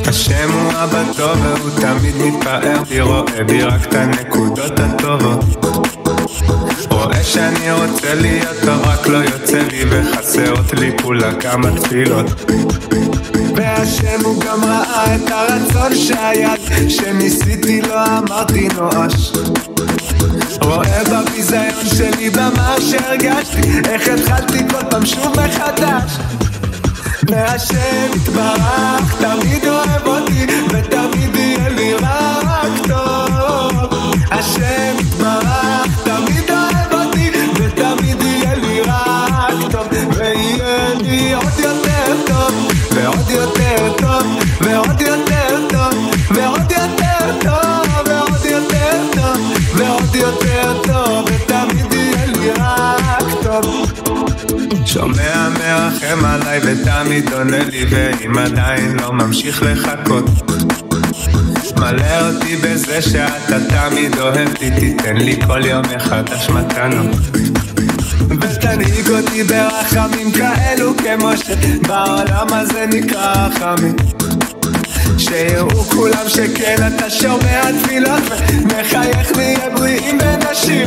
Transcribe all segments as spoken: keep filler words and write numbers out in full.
השם הוא אבא טוב והוא תמיד מתפאר בי, רואה בי רק את הנקודות הטובות, רואה שאני רוצה להיות טוב רק לא יוצא לי וחסרות לי כולה כמה תפילות, והשם הוא גם ראה את הרצון שהיה שניסיתי לא אמרתי נואש, רואה בביזיון שלי במה שהרגשתי איך התחלתי כל פעם שוב מחדש, והשם יתברך תמיד אוהב אותי ותמיד יהיה לי רק טוב, השם יתברך תמיד אוהב אותי ותמיד יהיה לי רק טוב, ויהיה לי עוד יותר טוב ועוד יותר טוב ועוד יותר טוב ועוד יותר טוב ועוד יותר טוב ועוד יותר טוב ותמיד יהיה לי רק טוב, שומע מרחם עליי ותמיד עונה לי, ואם עדיין לא ממשיך לחכות מלא אותי בזה שאתה תמיד אוהבתי, תיתן לי כל יום מחדש מתנות ותנהיג אותי ברחמים כאלו כמו שבעולם הזה נקרא רחמים, שיראו כולם שכן אתה שומע תפילות ומחייך נהיה בריאים ונשיר,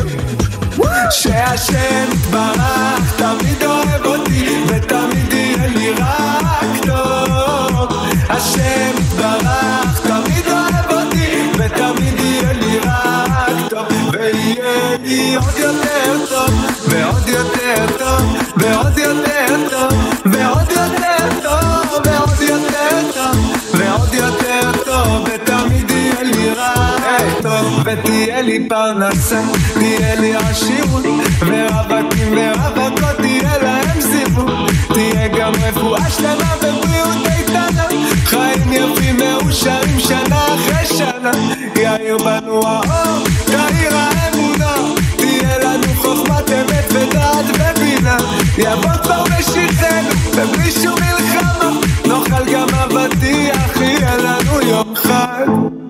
שהשם יתברך תמיד אוהב אותי ותמיד יהיה לי רק טוב, השם יתברך תמיד אוהב אותי ותמיד יהיה לי רק טוב, ויהיה לי עוד יותר טוב ועוד יותר טוב ועוד יותר טוב ועוד יותר טוב ועוד יותר טוב ועוד יותר טוב ותמיד יהיה לי רק טוב, ותהיה לי פרנסה, תהיה לי עשירות ורווקים ורווקות תהיה להם זיוות, תהיה גם רפואה שלמה ובריאות איתנה, חיים יפים מאושרים שנה אחרי שנה, יאיר בנו האור, תאיר האמונה, תהיה לנו חוכמת אמת ודעת ובינה, יבוא כבר משיחנו ובלי שום מלחמה, נאכל גם אבטיח, יהיה לנו יום חג.